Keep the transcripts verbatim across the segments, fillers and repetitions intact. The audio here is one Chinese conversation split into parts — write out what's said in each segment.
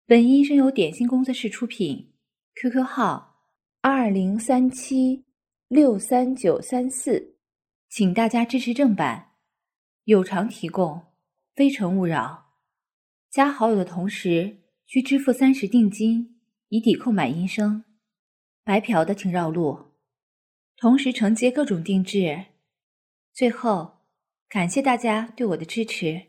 本音声由点心工作室出品 ，Q Q 号二零三七六三九三四，请大家支持正版，有偿提供，非诚勿扰。加好友的同时需支付三十定金，以抵扣买音声。白嫖的请绕路，同时承接各种定制。最后，感谢大家对我的支持。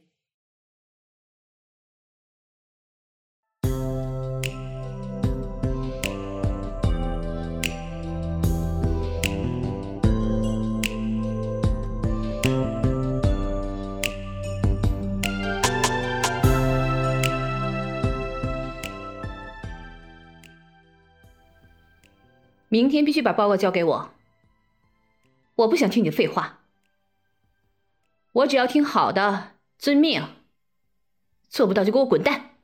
明天必须把报告交给我，我不想听你的废话，我只要听好的，遵命，做不到就给我滚蛋。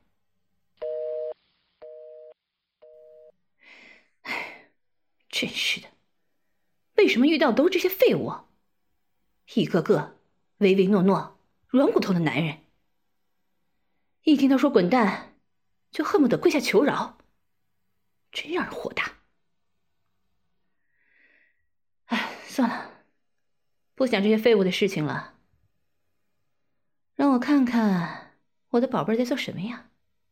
唉，真是的，为什么遇到的都是这些废物？一个个唯唯诺诺、软骨头的男人，一听到说滚蛋，就恨不得跪下求饶，真让人火大。唉，算了，不想这些废物的事情了。让我看看我的宝贝在做什么呀？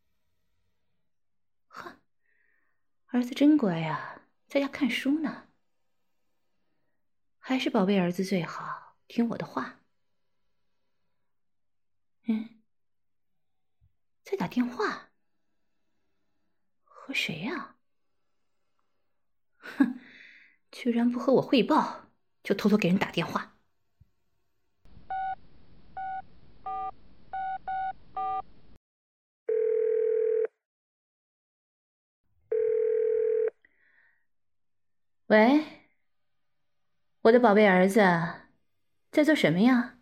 呵，儿子真乖呀，在家看书呢。还是宝贝儿子最好，听我的话。嗯，在打电话，和谁呀？哼，居然不和我汇报，就偷偷给人打电话。喂，我的宝贝儿子，在做什么呀？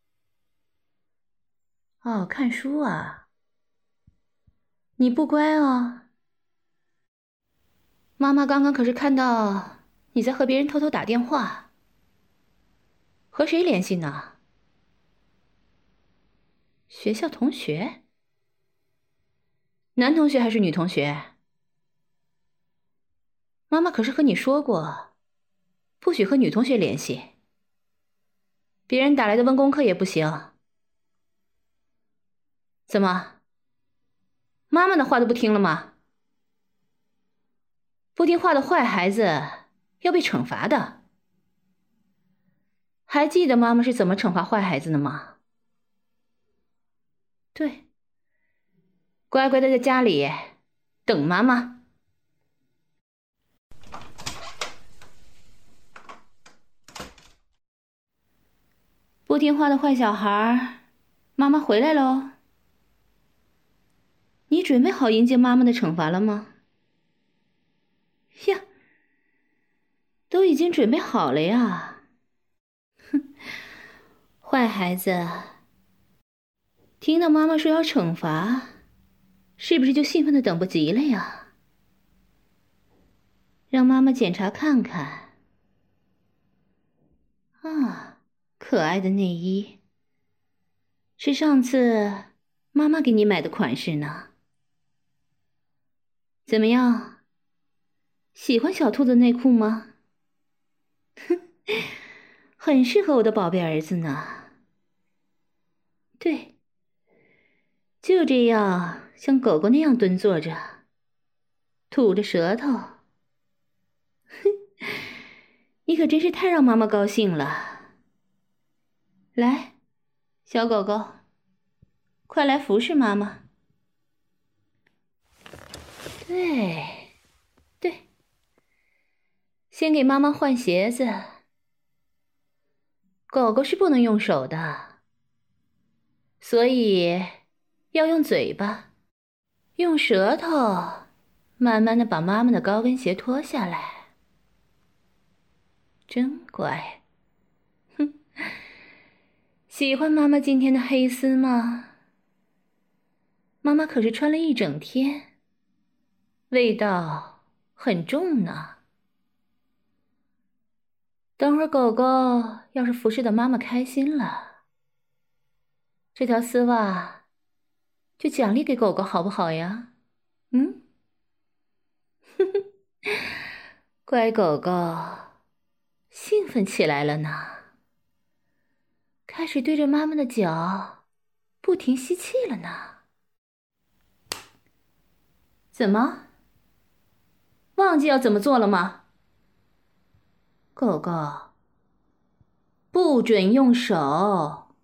哦，看书啊。你不乖哦。妈妈刚刚可是看到你在和别人偷偷打电话。和谁联系呢？学校同学？男同学还是女同学？妈妈可是和你说过，不许和女同学联系。别人打来的问功课也不行。怎么？妈妈的话都不听了吗？不听话的坏孩子要被惩罚的。还记得妈妈是怎么惩罚坏孩子的吗？对，乖乖的在家里等妈妈。不听话的坏小孩，妈妈回来喽。你准备好迎接妈妈的惩罚了吗？呀，都已经准备好了呀。哼，坏孩子，听到妈妈说要惩罚，是不是就兴奋的等不及了呀？让妈妈检查看看。啊，可爱的内衣，是上次妈妈给你买的款式呢。怎么样？喜欢小兔子内裤吗？哼，很适合我的宝贝儿子呢。对，就这样，像狗狗那样蹲坐着，吐着舌头。哼，你可真是太让妈妈高兴了。来，小狗狗，快来服侍妈妈。对，对，先给妈妈换鞋子。狗狗是不能用手的，所以要用嘴巴，用舌头慢慢的把妈妈的高跟鞋脱下来。真乖。哼，喜欢妈妈今天的黑丝吗？妈妈可是穿了一整天，味道很重呢。等会儿狗狗要是服侍的妈妈开心了，这条丝袜就奖励给狗狗好不好呀？ 嗯，哼哼，乖狗狗，兴奋起来了呢，开始对着妈妈的脚不停吸气了呢。怎么？忘记要怎么做了吗？狗狗，不准用手。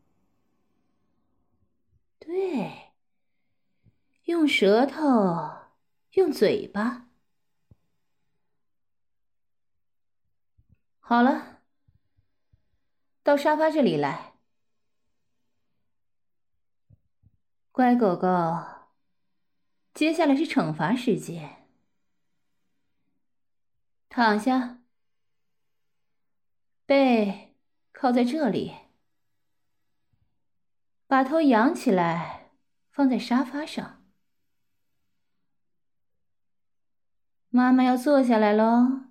对，用舌头，用嘴巴。好了，到沙发这里来。乖狗狗，接下来是惩罚时间。躺下，背靠在这里，把头仰起来，放在沙发上。妈妈要坐下来喽。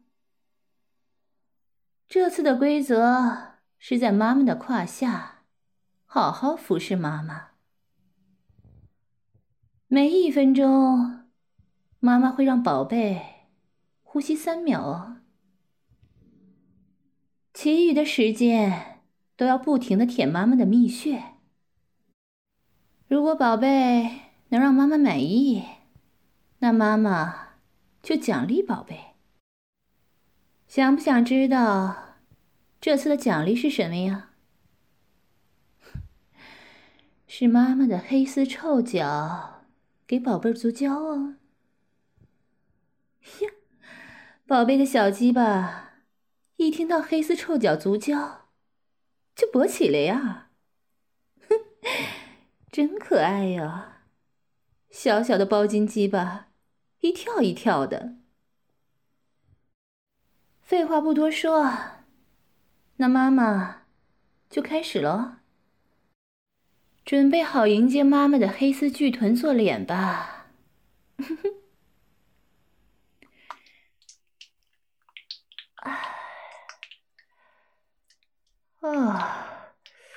这次的规则是在妈妈的胯下，好好服侍妈妈。每一分钟，妈妈会让宝贝呼吸三秒哦。其余的时间都要不停地舔妈妈的蜜穴。如果宝贝能让妈妈满意，那妈妈就奖励宝贝。想不想知道这次的奖励是什么呀？是妈妈的黑丝臭脚，给宝贝足胶哦。呀，宝贝的小鸡巴一听到黑丝臭脚足胶就勃起了呀，哼，真可爱呀！小小的包金鸡巴一跳一跳的。废话不多说，那妈妈就开始咯。准备好迎接妈妈的黑丝巨臀做脸吧。啊，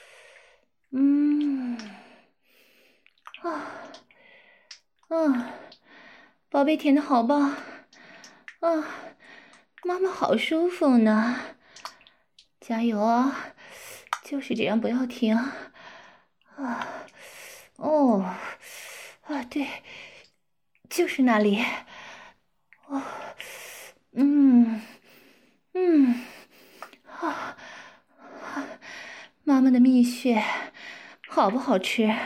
嗯，啊，啊，宝贝舔的好棒，啊，妈妈好舒服呢，加油啊，就是这样不要停，啊，哦，啊，对，就是那里，哦，嗯，嗯，啊。妈妈的蜜穴好不好吃啊？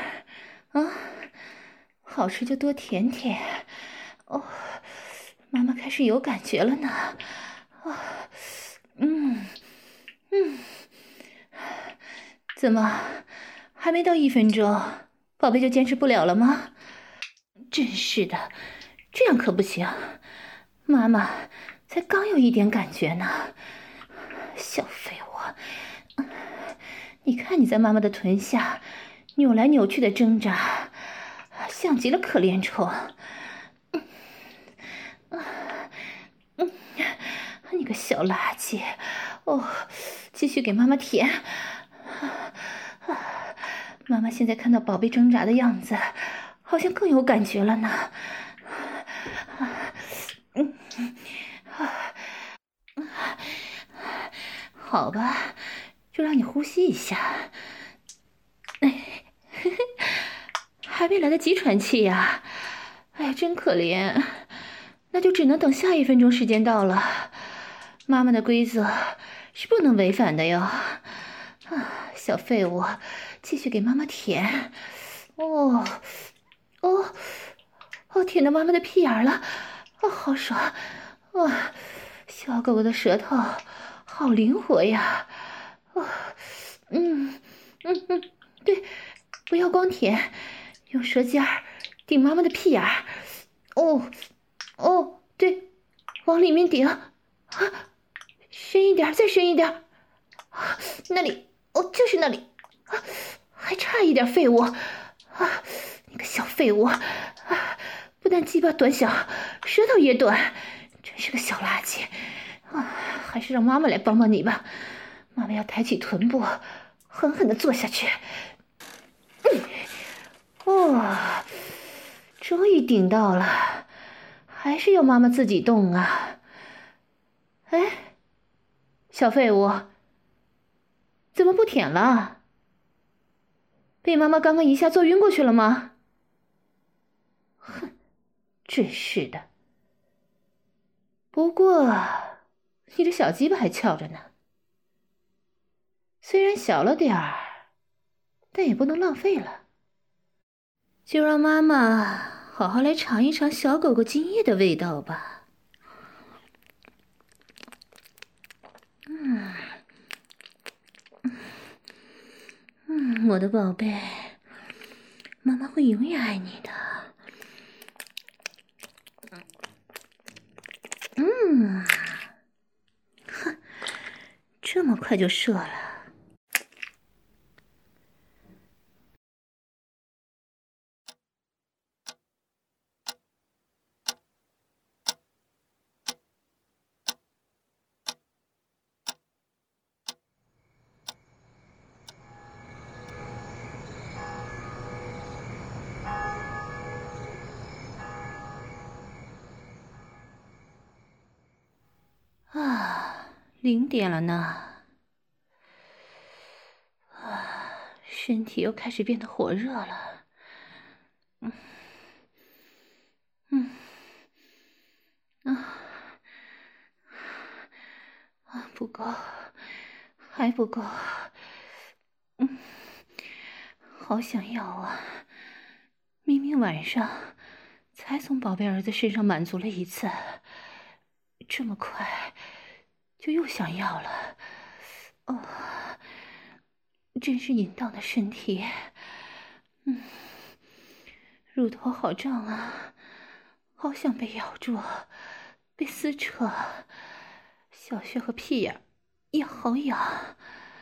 好吃就多舔舔哦。妈妈开始有感觉了呢。啊，嗯嗯，怎么还没到一分钟，宝贝就坚持不了了吗？真是的，这样可不行。妈妈才刚有一点感觉呢，小废物。你看你在妈妈的臀下扭来扭去的挣扎，像极了可怜虫。嗯嗯，你个小垃圾！哦，继续给妈妈舔。妈妈现在看到宝贝挣扎的样子，好像更有感觉了呢。嗯，好吧，就让你呼吸一下。哎，还没来得及喘气呀！哎呀，真可怜。那就只能等下一分钟时间到了。妈妈的规则是不能违反的哟。啊，小废物，继续给妈妈舔。哦，哦，哦，舔到妈妈的屁眼了。哦，好爽。哦，小狗狗的舌头好灵活呀。哦，嗯嗯嗯，对，不要光舔，用舌尖儿顶妈妈的屁眼儿。哦哦，对，往里面顶啊，深一点，再深一点，啊，那里，哦，就是那里，啊，还差一点，废物，啊，你个小废物，啊，不但鸡巴短小，舌头也短，真是个小垃圾，啊，还是让妈妈来帮帮你吧，妈妈要抬起臀部，狠狠地坐下去，嗯，哦，终于顶到了。 还是要妈妈自己动啊。哎，小废物，怎么不舔了？被妈妈刚刚一下揍晕过去了吗？哼，真是的。不过你这小鸡巴还翘着呢，虽然小了点儿，但也不能浪费了。就让妈妈好好来尝一尝小狗狗精液的味道吧。嗯，嗯，我的宝贝，妈妈会永远爱你的。嗯，哼，这么快就射了。啊，零点了呢。啊，身体又开始变得火热了。嗯，嗯，啊，啊，不够，还不够。嗯，好想要啊！明明晚上才从宝贝儿子身上满足了一次，这么快就又想要了。哦，真是淫荡的身体。嗯，乳头好胀啊，好想被咬住，被撕扯。小穴和屁眼也好痒。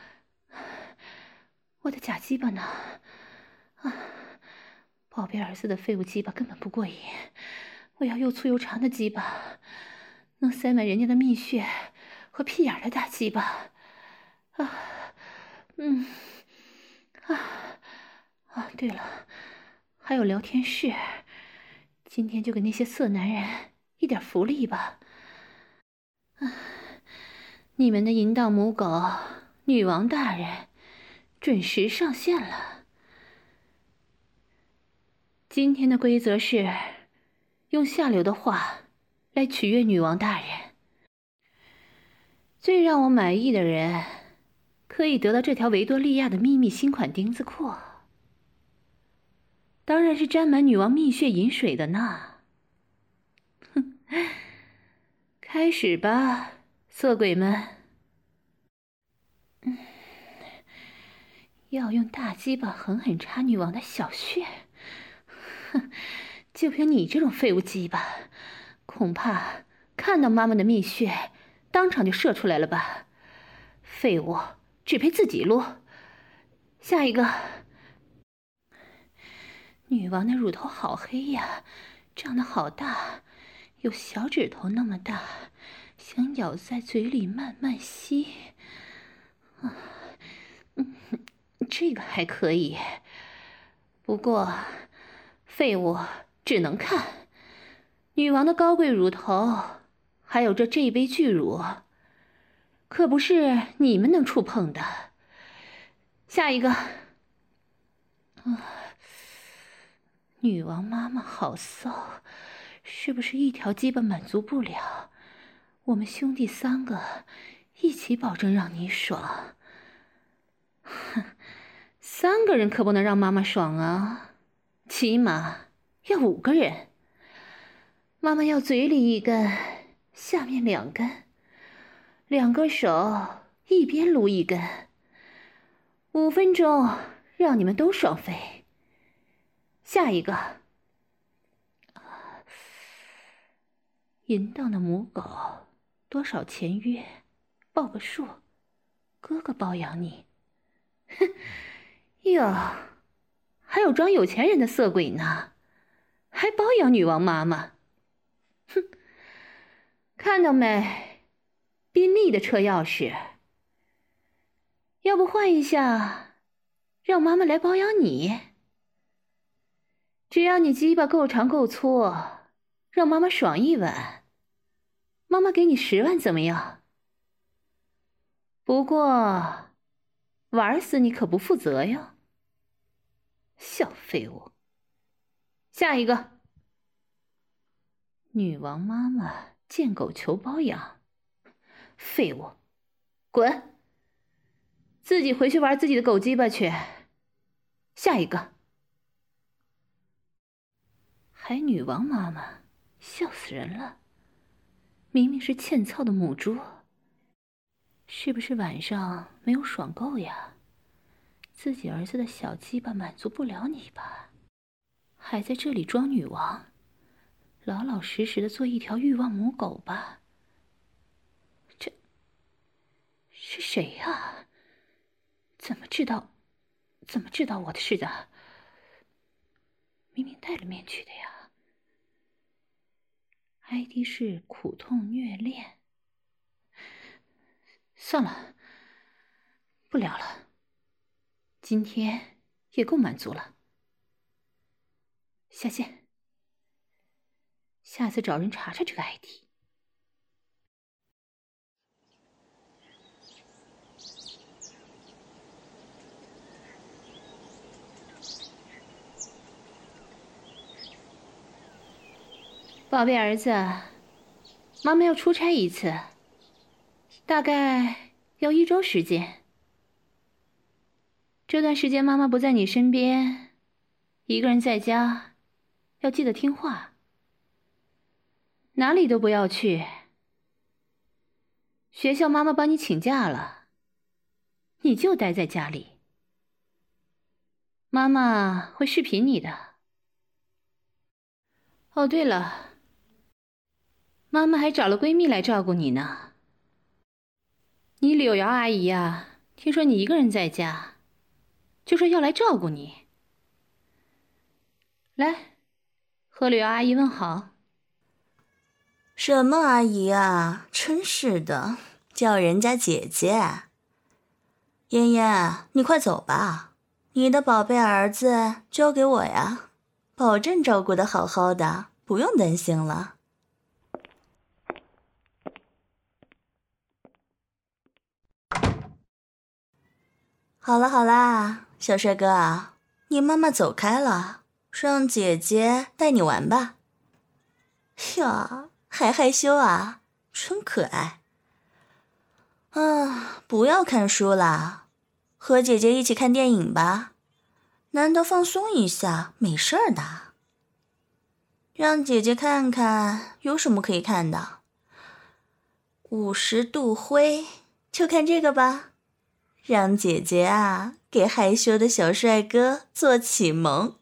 我的假鸡巴呢？啊，宝贝儿子的废物鸡巴根本不过瘾，我要又粗又长的鸡巴，能塞满人家的蜜穴和屁眼的大鸡巴。啊，嗯，啊啊，对了，还有聊天室，今天就给那些色男人一点福利吧。啊，你们的淫荡母狗女王大人准时上线了。今天的规则是用下流的话来取悦女王大人。最让我满意的人可以得到这条维多利亚的秘密新款丁字裤，当然是沾满女王蜜血饮水的呢。哼，开始吧，色鬼们。嗯，要用大鸡巴狠狠插女王的小穴。哼，就凭你这种废物鸡巴，恐怕看到妈妈的蜜穴当场就射出来了吧。废物只配自己撸。下一个。女王的乳头好黑呀，长得好大，有小指头那么大，想咬在嘴里慢慢吸。啊，嗯，这个还可以。不过废物只能看。女王的高贵乳头，还有这这一杯巨乳，可不是你们能触碰的。下一个。啊，女王妈妈好骚，是不是一条鸡巴满足不了？我们兄弟三个一起保证让你爽。哼，三个人可不能让妈妈爽啊，起码要五个人。妈妈要嘴里一根，下面两根，两个手一边撸一根，五分钟让你们都爽飞。下一个。淫荡的母狗，多少钱约？报个数，哥哥包养你。哼，哟，还有装有钱人的色鬼呢，还包养女王妈妈。哼，看到没？宾利的车钥匙。要不换一下，让妈妈来包养你？只要你鸡巴够长够粗， 让妈妈爽一晚，妈妈给你十万怎么样？不过玩死你可不负责哟，小废物。下一个。女王妈妈见狗求包养，废物，滚！自己回去玩自己的狗鸡巴去。下一个。还女王妈妈，笑死人了！明明是欠操的母猪，是不是晚上没有爽够呀？自己儿子的小鸡巴满足不了你吧？还在这里装女王，老老实实的做一条欲望母狗吧。这是谁呀？怎么知道怎么知道我的事的？明明戴了面具的呀。I D 是苦痛虐恋。算了，不聊了，今天也够满足了。下线。下次找人查查这个 I D。宝贝儿子，妈妈要出差一次，大概要一周时间。这段时间妈妈不在你身边，一个人在家，要记得听话，哪里都不要去。学校妈妈帮你请假了，你就待在家里。妈妈会视频你的。哦，对了，妈妈还找了闺蜜来照顾你呢。你柳瑶阿姨呀，听说你一个人在家，就说要来照顾你。来，和柳瑶阿姨问好。 什么阿姨啊，真是的，叫人家姐姐。嫣嫣，你快走吧，你的宝贝儿子交给我呀，保证照顾得好好的，不用担心了。好了好啦，小帅哥，你妈妈走开了，让姐姐带你玩吧。呀，还害羞啊，真可爱。啊，不要看书啦，和姐姐一起看电影吧，难得放松一下，没事儿的。让姐姐看看有什么可以看的。五十度灰，就看这个吧。让姐姐啊，给害羞的小帅哥做启蒙。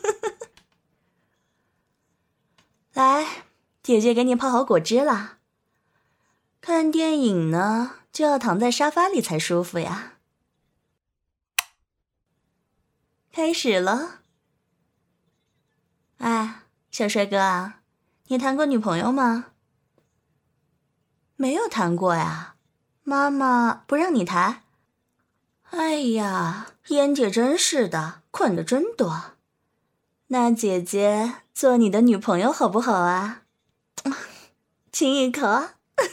来，姐姐给你泡好果汁啦。看电影呢，就要躺在沙发里才舒服呀。开始了。哎，小帅哥啊，你谈过女朋友吗？没有谈过呀，妈妈不让你谈。哎呀，嫣姐真是的，困得真多。那姐姐做你的女朋友好不好啊？亲一口。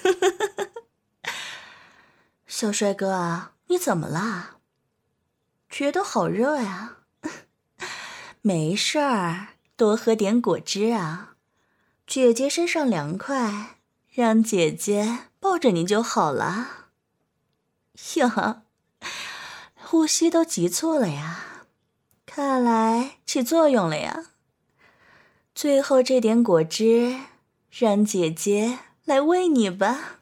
小帅哥啊，你怎么啦？觉得好热呀？没事儿，多喝点果汁啊。姐姐身上凉快，让姐姐抱着你就好了。哟，呼吸都急促了呀，看来起作用了呀。最后这点果汁，让姐姐来喂你吧。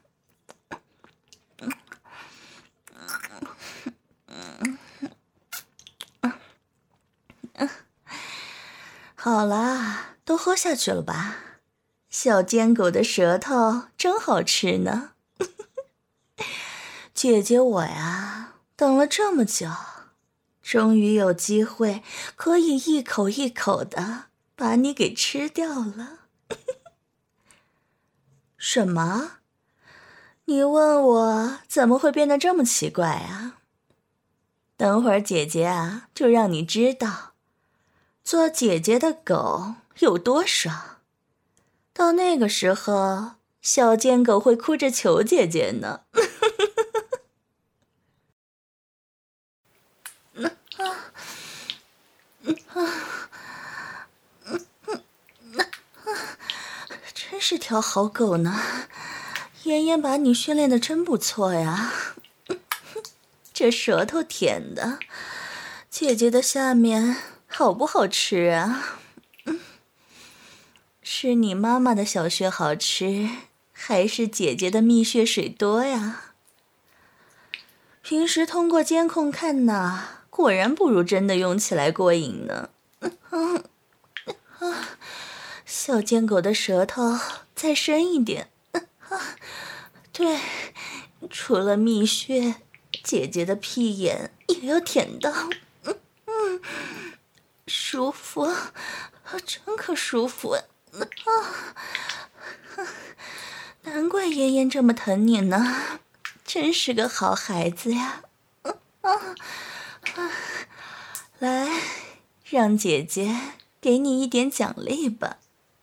好啦，都喝下去了吧？小贱狗的舌头真好吃呢。姐姐我呀，等了这么久，终于有机会可以一口一口的把你给吃掉了。什么？你问我怎么会变得这么奇怪啊？等会儿姐姐啊，就让你知道做姐姐的狗有多爽。 到那个时候，小贱狗会哭着求姐姐呢。真是条好狗呢，妍妍把你训练的真不错呀。这舌头舔的，姐姐的下面好不好吃啊？是你妈妈的小穴好吃，还是姐姐的蜜穴水多呀？平时通过监控看呐，果然不如真的用起来过瘾呢。嗯啊，小贱狗的舌头再深一点。啊，对，除了蜜穴，姐姐的屁眼也要舔到。嗯嗯，舒服，真可舒服啊！难怪妍妍这么疼你呢，真是个好孩子呀！啊啊，来，让姐姐给你一点奖励吧。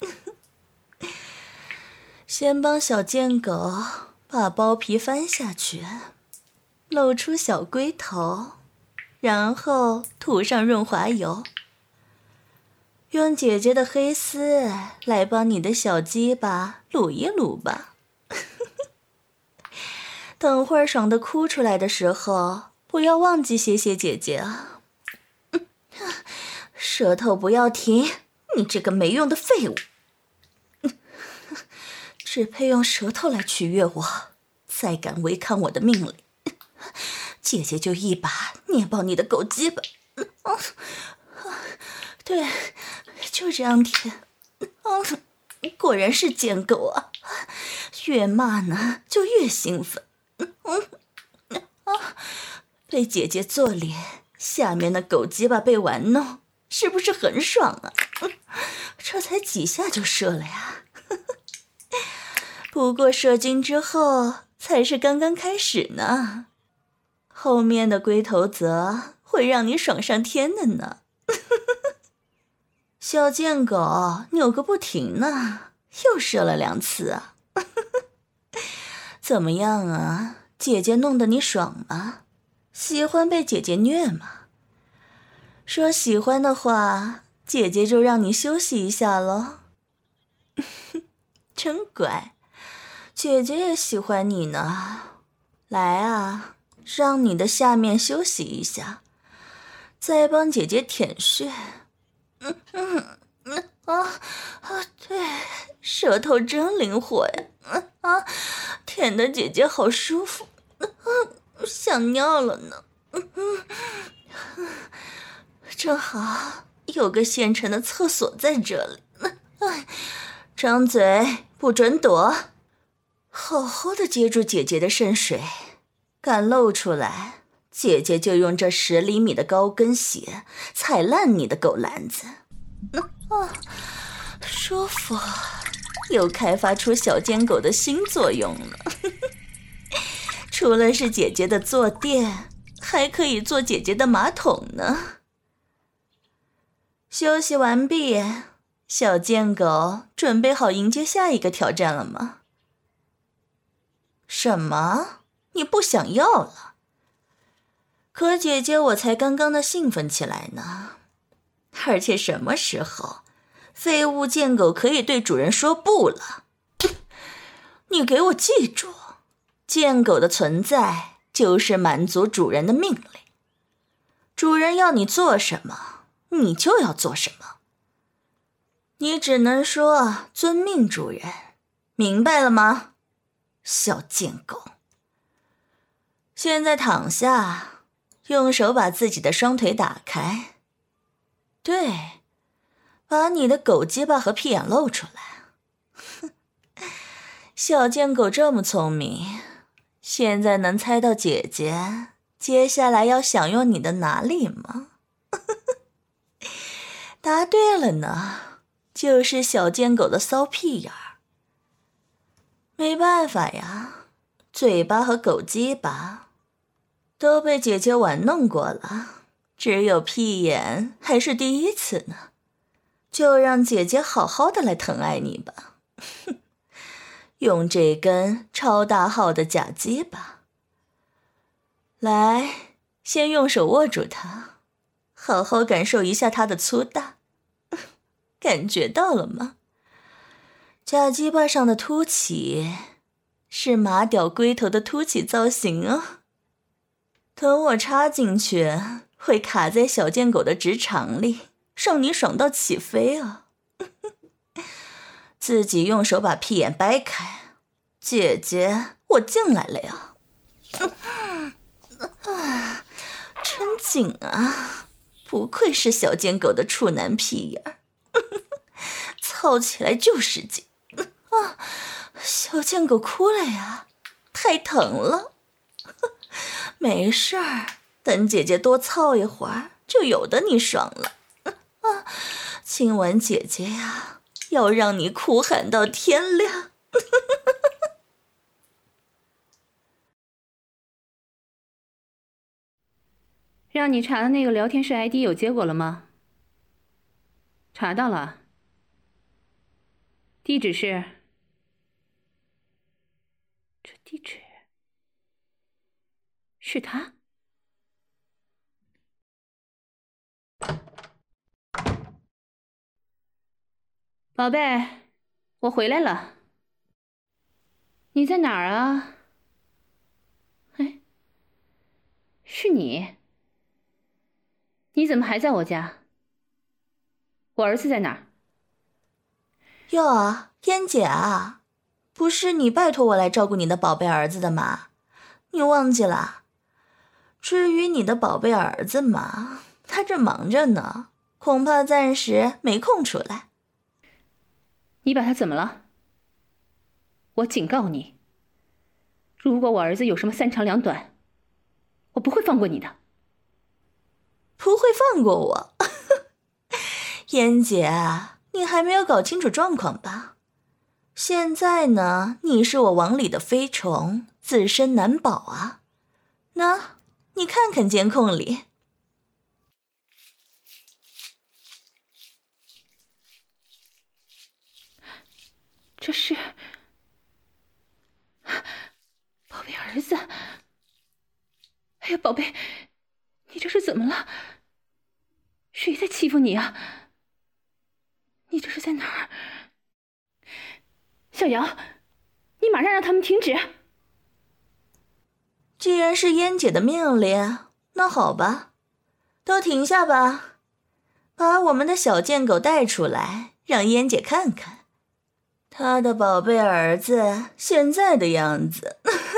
先帮小贱狗把包皮翻下去，露出小龟头，然后涂上润滑油。用姐姐的黑丝来帮你的小鸡巴撸一撸吧。等会儿爽得哭出来的时候，不要忘记谢谢姐姐啊！舌头不要停，你这个没用的废物！只配用舌头来取悦我，再敢违抗我的命令，姐姐就一把捏爆你的狗鸡巴！对，就这样舔。果然是贱狗啊！越骂呢就越兴奋。被姐姐做脸，下面的狗鸡巴被玩弄，是不是很爽啊？这才几下就射了呀！不过射精之后才是刚刚开始呢，后面的龟头则会让你爽上天的呢。小贱狗扭个不停呢，又射了两次啊！怎么样啊？姐姐弄得你爽吗？喜欢被姐姐虐吗？说喜欢的话，姐姐就让你休息一下咯。真乖，姐姐也喜欢你呢。来啊，让你的下面休息一下，再帮姐姐舔穴。嗯嗯嗯啊啊！对，舌头真灵活呀！嗯啊，舔的姐姐好舒服，嗯、啊，想尿了呢。嗯嗯，正好有个现成的厕所在这里。哎，张嘴不准躲，好好的接住姐姐的圣水，敢露出来，姐姐就用这十厘米的高跟鞋踩烂你的狗篮子。啊，舒服，又开发出小贱狗的新作用了。除了是姐姐的坐垫，还可以做姐姐的马桶呢。休息完毕，小贱狗准备好迎接下一个挑战了吗？什么？你不想要了？可姐姐我才刚刚的兴奋起来呢。而且什么时候废物贱狗可以对主人说不了？你给我记住，贱狗的存在就是满足主人的命令，主人要你做什么，你就要做什么，你只能说遵命主人，明白了吗？小贱狗，现在躺下，用手把自己的双腿打开，对，把你的狗鸡巴和屁眼露出来。小贱狗这么聪明，现在能猜到姐姐接下来要享用你的哪里吗？答对了呢，就是小贱狗的骚屁眼儿。没办法呀，嘴巴和狗鸡巴都被姐姐玩弄过了，只有屁眼还是第一次呢。就让姐姐好好的来疼爱你吧。 用这根超大号的假鸡巴。来，先用手握住它，好好感受一下它的粗大。感觉到了吗？假鸡巴上的凸起是马屌龟头的凸起造型哦。等我插进去，会卡在小贱狗的直肠里，让你爽到起飞啊！自己用手把屁眼掰开，姐姐，我进来了呀！啊，真紧啊！不愧是小贱狗的处男屁眼儿，操起来就是紧啊！小贱狗哭了呀，太疼了。没事儿，等姐姐多操一会儿，就有的你爽了。啊，今晚姐姐呀，要让你哭喊到天亮。 让你查的那个聊天室 I D 有结果了吗？查到了。地址是？这地址是他？宝贝，我回来了。你在哪儿啊？哎，是你？你怎么还在我家？我儿子在哪儿？ 哟，燕姐啊，不是你拜托我来照顾你的宝贝儿子的吗？你忘记了？至于你的宝贝儿子嘛，他正忙着呢，恐怕暂时没空出来。 你把他怎么了？我警告你，如果我儿子有什么三长两短，我不会放过你的。 不会放过我？燕姐，你还没有搞清楚状况吧？现在呢，你是我网里的飞虫，自身难保啊。那，你看看监控里。 这是宝贝儿子。哎呀，宝贝，你这是怎么了？谁在欺负你啊？你这是在哪儿？小姚，你马上让他们停止。 既然是燕姐的命令，那好吧，都停下吧，把我们的小贱狗带出来，让燕姐看看她的宝贝儿子现在的样子。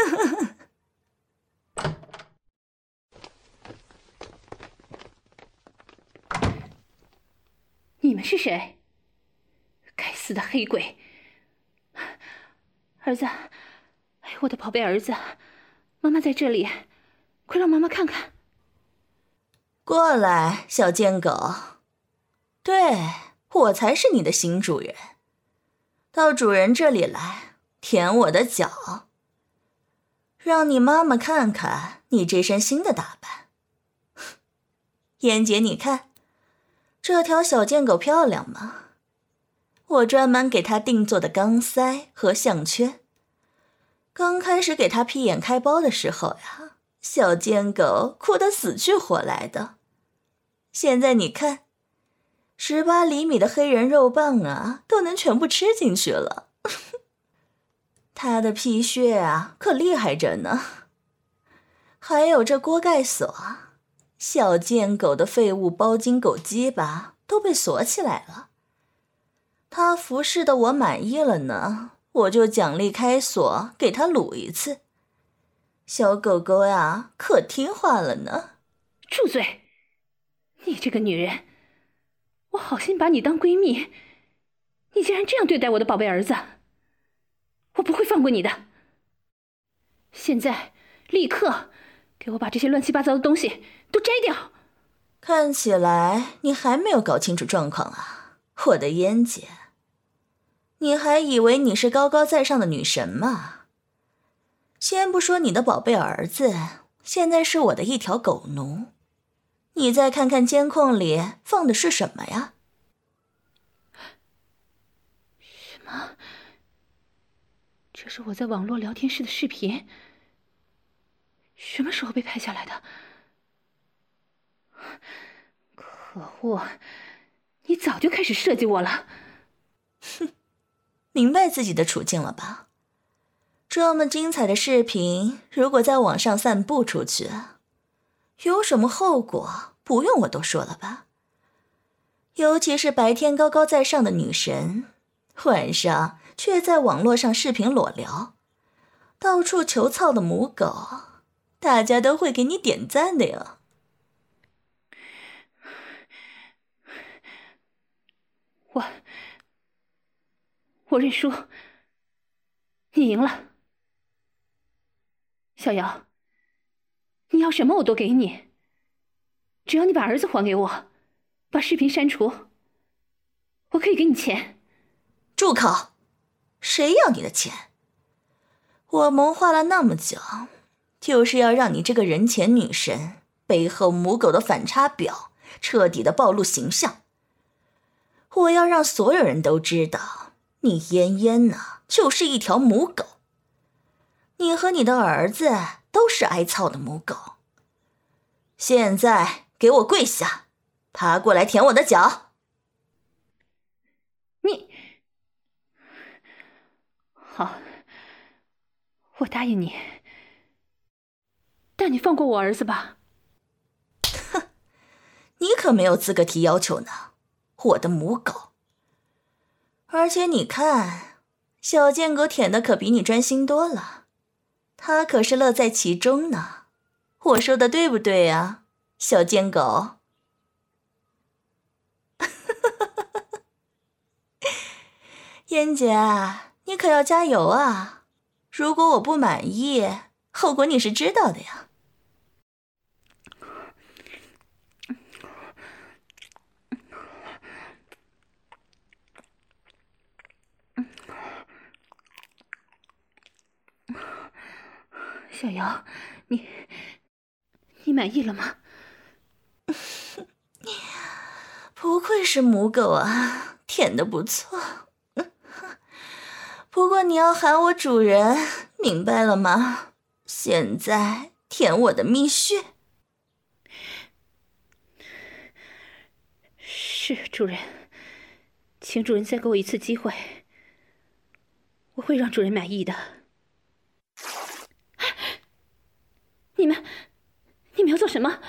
你们是谁？该死的黑鬼！儿子，哎，我的宝贝儿子，妈妈在这里，快让妈妈看看。 过来，小贱狗。对，我才是你的新主人。到主人这里来，舔我的脚，让你妈妈看看你这身新的打扮。燕姐，你看，这条小贱狗漂亮吗？我专门给她定做的钢塞和项圈。刚开始给她屁眼开包的时候呀，小贱狗哭得死去活来的。现在你看，十八厘米的黑人肉棒啊，都能全部吃进去了。她的屁穴啊，可厉害着呢。还有这锅盖锁，小贱狗的废物包金狗鸡巴都被锁起来了。他服侍的我满意了呢，我就奖励开锁，给他撸一次。小狗狗呀，可听话了呢。 住嘴！你这个女人，我好心把你当闺蜜，你竟然这样对待我的宝贝儿子，我不会放过你的。现在，立刻给我把这些乱七八糟的东西都摘掉。 看起来你还没有搞清楚状况啊，我的燕姐。你还以为你是高高在上的女神吗？先不说你的宝贝儿子，现在是我的一条狗奴。你再看看监控里放的是什么呀？ 什么？ 这是我在网络聊天室的视频，什么时候被拍下来的？可恶，你早就开始设计我了。 哼，明白自己的处境了吧？这么精彩的视频，如果在网上散布出去，有什么后果，不用我多说了吧？尤其是白天高高在上的女神，晚上却在网络上视频裸聊，到处求操的母狗，大家都会给你点赞的哟。 我我认输，你赢了。小瑶，你要什么我都给你，只要你把儿子还给我，把视频删除，我可以给你钱。 住口！谁要你的钱？我谋划了那么久，就是要让你这个人前女神背后母狗的反差表彻底的暴露形象。我要让所有人都知道，你嫣嫣呢就是一条母狗，你和你的儿子都是挨操的母狗。现在给我跪下，爬过来舔我的脚。 你，好，我答应你，但你放过我儿子吧。 哼，你可没有资格提要求呢，我的母狗。而且你看，小贱狗舔的可比你专心多了，他可是乐在其中呢。我说的对不对啊，小贱狗？嫣姐，你可要加油啊！如果我不满意，后果你是知道的呀。 小瑶，你你满意了吗？ 不愧是母狗啊，舔得不错。不过你要喊我主人，明白了吗？现在舔我的蜜穴。 是主人，请主人再给我一次机会，我会让主人满意的。你们，你们要做什么？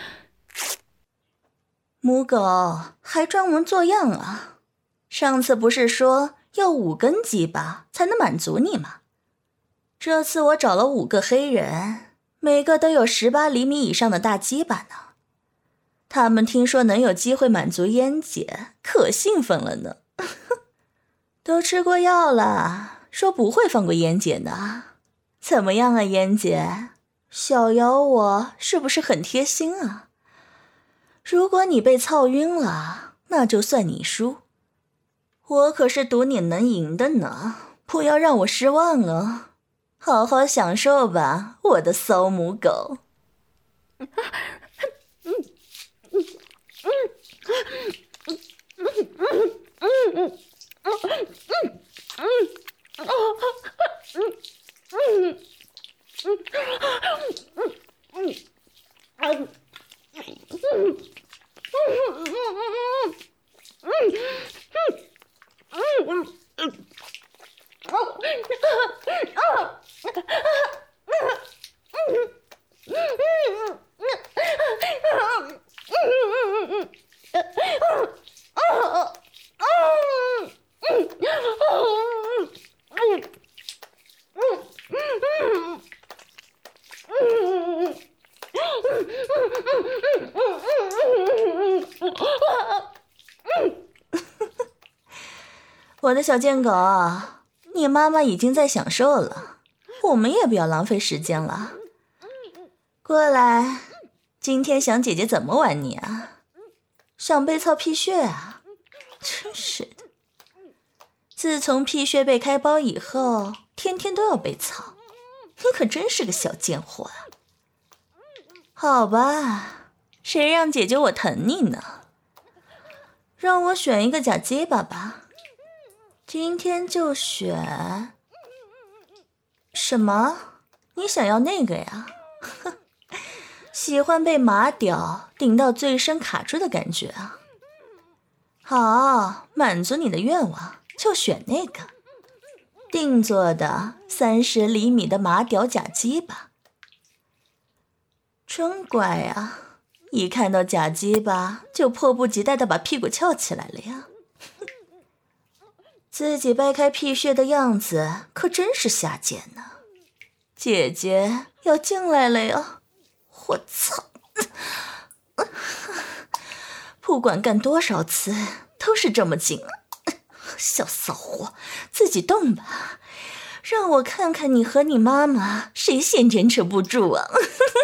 母狗还装模作样啊！上次不是说要五根鸡巴才能满足你吗？这次我找了五个黑人，每个都有十八厘米以上的大鸡巴呢。他们听说能有机会满足嫣姐，可兴奋了呢。都吃过药了，说不会放过嫣姐呢。怎么样啊，嫣姐？小瑶我是不是很贴心啊？如果你被操晕了，那就算你输。我可是赌你能赢的呢，不要让我失望哦。好好享受吧，我的骚母狗。我的小贱狗，你妈妈已经在享受了，我们也不要浪费时间了。过来，今天想姐姐怎么玩你啊？想被操屁穴啊？真是的，自从屁穴被开包以后，天天都要被操，你可真是个小贱货啊！好吧，谁让姐姐我疼你呢？让我选一个假鸡巴吧。今天就选什么？你想要那个呀？喜欢被马屌顶到最深卡住的感觉啊？好，满足你的愿望，就选那个定做的三十厘米的马屌假鸡吧。真乖啊，一看到假鸡巴就迫不及待地把屁股翘起来了呀。自己掰开屁穴的样子可真是下贱呢。姐姐要进来了呀！我操！不管干多少次都是这么紧。小骚货，自己动吧，让我看看你和你妈妈谁先坚持不住啊！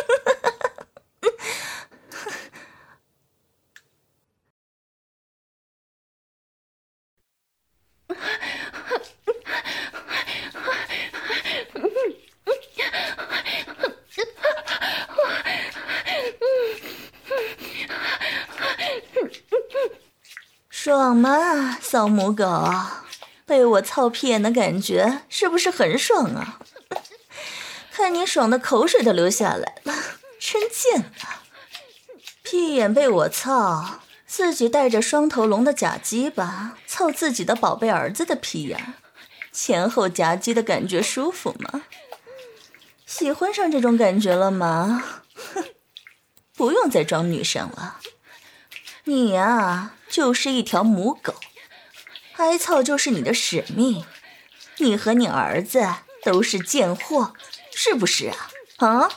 爽吗，骚母狗？被我操屁眼的感觉是不是很爽啊？看你爽的口水都流下来了，真贱啊！屁眼被我操，自己带着双头龙的假鸡巴操自己的宝贝儿子的屁眼，前后夹击的感觉舒服吗？喜欢上这种感觉了吗？不用再装女生了，你呀，就是一条母狗，挨操就是你的使命。你和你儿子都是贱货，是不是啊？啊？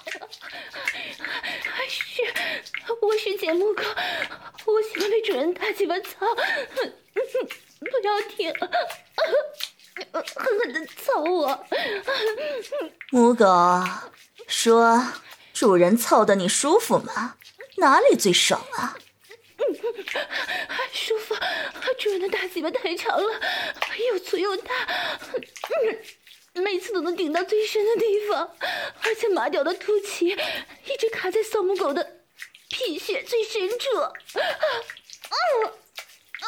是，我是贱母狗，我喜欢被主人大鸡巴操，不要停，狠狠地操我。 母狗，说主人操的你舒服吗？哪里最爽啊？ 舒服，主人的大鸡巴太长了，又粗又大，每次都能顶到最深的地方，而且马屌的凸起一直卡在骚母狗的屁穴最深处。啊啊啊！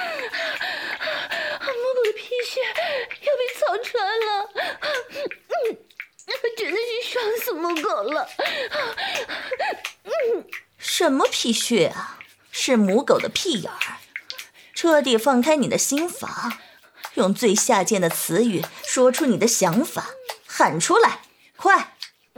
母狗的屁穴要被操穿了，嗯，真的是爽死母狗了。 嗯，什么屁穴啊？是母狗的屁眼儿。彻底放开你的心房，用最下贱的词语说出你的想法，喊出来，快！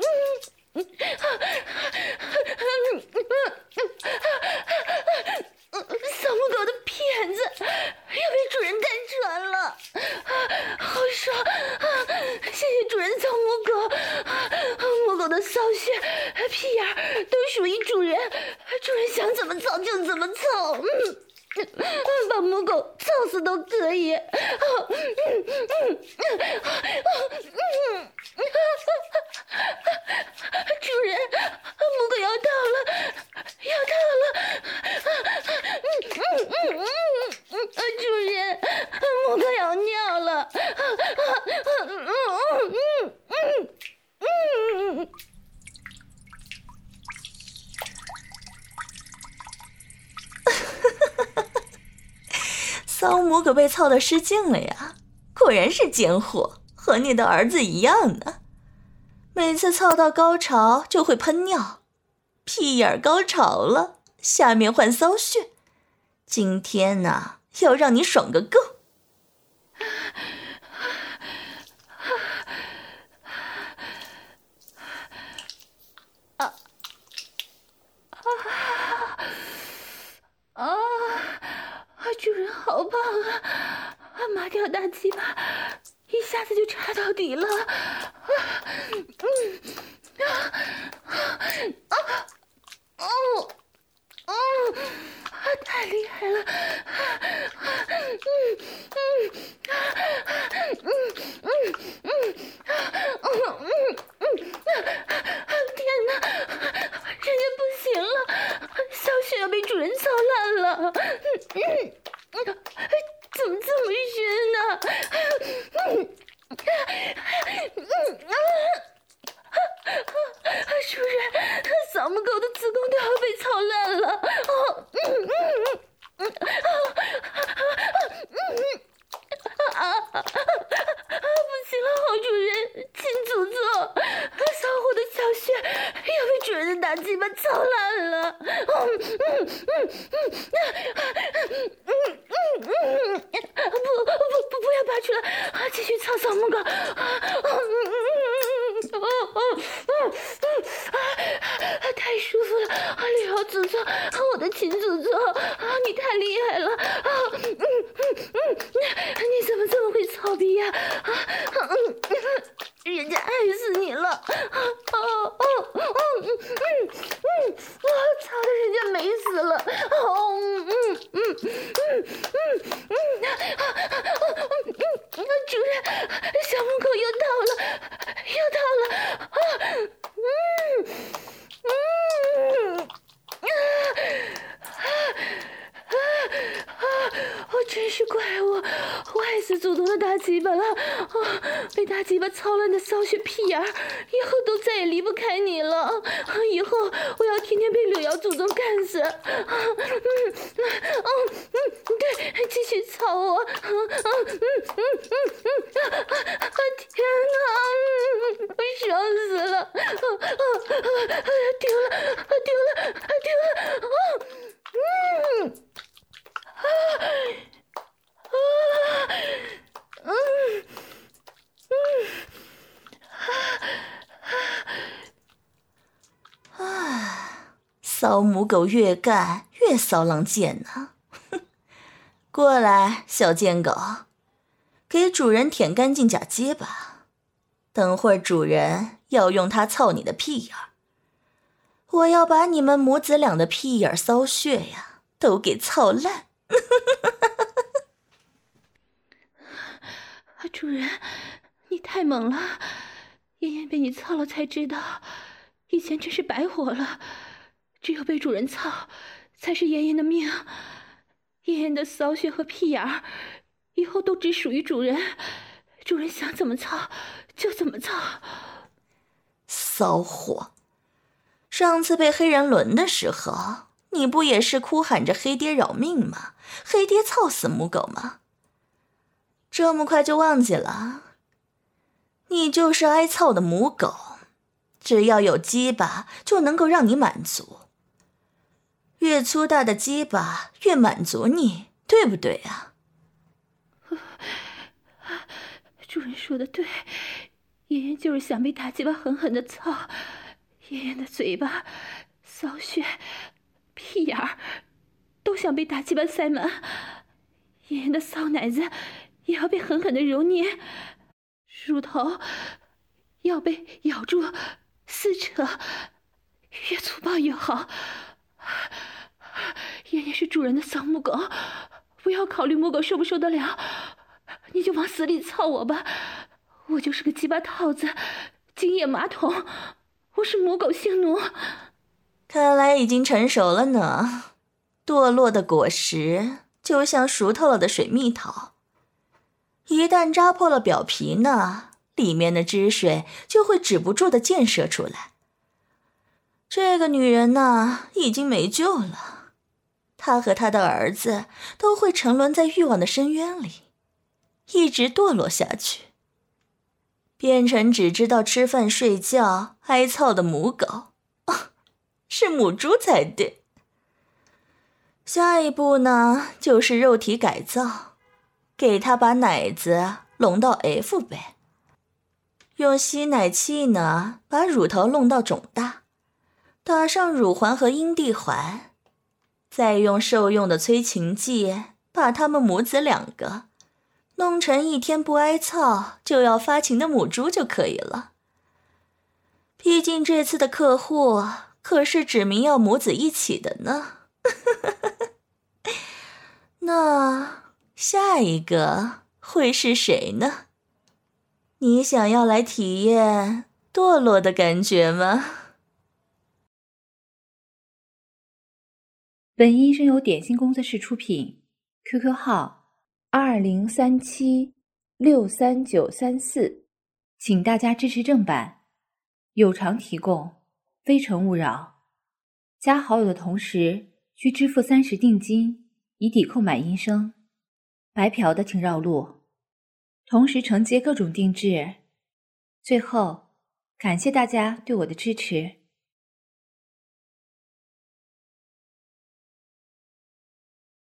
小母狗的屁眼子又被主人干穿了，好爽！谢谢主人，小母狗。母狗的骚穴、屁眼都属于主人，主人想怎么操就怎么操。嗯。把母狗操死都可以。主人，母狗要到了，要到了。主人，母狗要尿了。 骚母狗被操得失禁了呀，果然是贱货，和你的儿子一样呢。每次操到高潮就会喷尿，屁眼高潮了，下面换骚穴。今天呢，要让你爽个够。 啊啊啊！主人好棒啊！麻掉大鸡巴一下子就插到底了。嗯啊啊哦哦！太厉害了！嗯嗯嗯嗯嗯嗯嗯！天哪，人家不行了，小雪要被主人操烂了。嗯嗯，怎么这么深呢？嗯嗯啊！主人，小母狗的子宫都要被操烂了。哦，嗯嗯嗯嗯啊啊啊！ 去了，啊，继续操扫母狗，啊，嗯嗯嗯，哦哦哦哦，啊，太舒服了，啊，六爻祖宗，啊，我的亲祖宗，啊，你太厉害了，啊，嗯嗯嗯，你怎么这么会操逼呀？啊，嗯嗯，人家爱死你了，啊哦哦哦嗯嗯嗯，我操的人家美死了，哦嗯嗯嗯嗯嗯嗯，啊啊嗯嗯，主人，小母狗又到了，又到了，啊嗯嗯啊啊啊！我真是怪我，我害死祖宗的大鸡巴了！啊，被大鸡巴操乱的骚血屁眼儿，以后都再也离不开你了！啊，以后我要天天被柳瑶祖宗干死！啊，嗯嗯嗯嗯，对，继续操我！啊啊嗯嗯嗯嗯啊啊！天哪，我爽死了！啊啊啊！丢了，丢了，丢了！啊，嗯。啊啊嗯嗯啊啊！骚母狗越干越骚浪贱呢。过来，小贱狗，给主人舔干净假结巴。等会儿主人要用它操你的屁眼儿，我要把你们母子俩的屁眼骚穴呀都给操烂。 主人，你太猛了，妍妍被你操了才知道，以前真是白活了。只有被主人操，才是妍妍的命。妍妍的骚穴和屁眼儿，以后都只属于主人，主人想怎么操就怎么操。 骚货！上次被黑人轮的时候，你不也是哭喊着黑爹饶命吗？黑爹操死母狗吗？这么快就忘记了？你就是挨操的母狗，只要有鸡巴就能够让你满足。越粗大的鸡巴越满足你，对不对啊？ 主人说的对，妍妍就是想被大鸡巴狠狠的操。妍妍的嘴巴、骚穴、屁眼儿都想被大鸡巴塞满，妍妍的骚奶子也要被狠狠的揉捏，乳头要被咬住撕扯，越粗暴越好。妍妍是主人的骚母狗，不要考虑母狗受不受得了，你就往死里操我吧，我就是个鸡巴套子，精液马桶，我是母狗性奴。 看来已经成熟了呢。堕落的果实就像熟透了的水蜜桃，一旦扎破了表皮呢，里面的汁水就会止不住的溅射出来。这个女人呢，已经没救了，她和她的儿子都会沉沦在欲望的深渊里，一直堕落下去，变成只知道吃饭睡觉挨操的母狗。哦，是母猪才对。下一步呢，就是肉体改造，给它把奶子拢到 F 呗，用吸奶器呢，把乳头弄到肿大，打上乳环和阴蒂环，再用受用的催情剂把他们母子两个弄成一天不挨操就要发情的母猪就可以了。毕竟这次的客户可是指明要母子一起的呢。那下一个会是谁呢？你想要来体验堕落的感觉吗？ 本音声由点心工作室出品 ，Q Q 号二零三七六三九三四，请大家支持正版，有偿提供，非诚勿扰。加好友的同时需支付三十定金，以抵扣买音声。白嫖的请绕路，同时承接各种定制。最后，感谢大家对我的支持。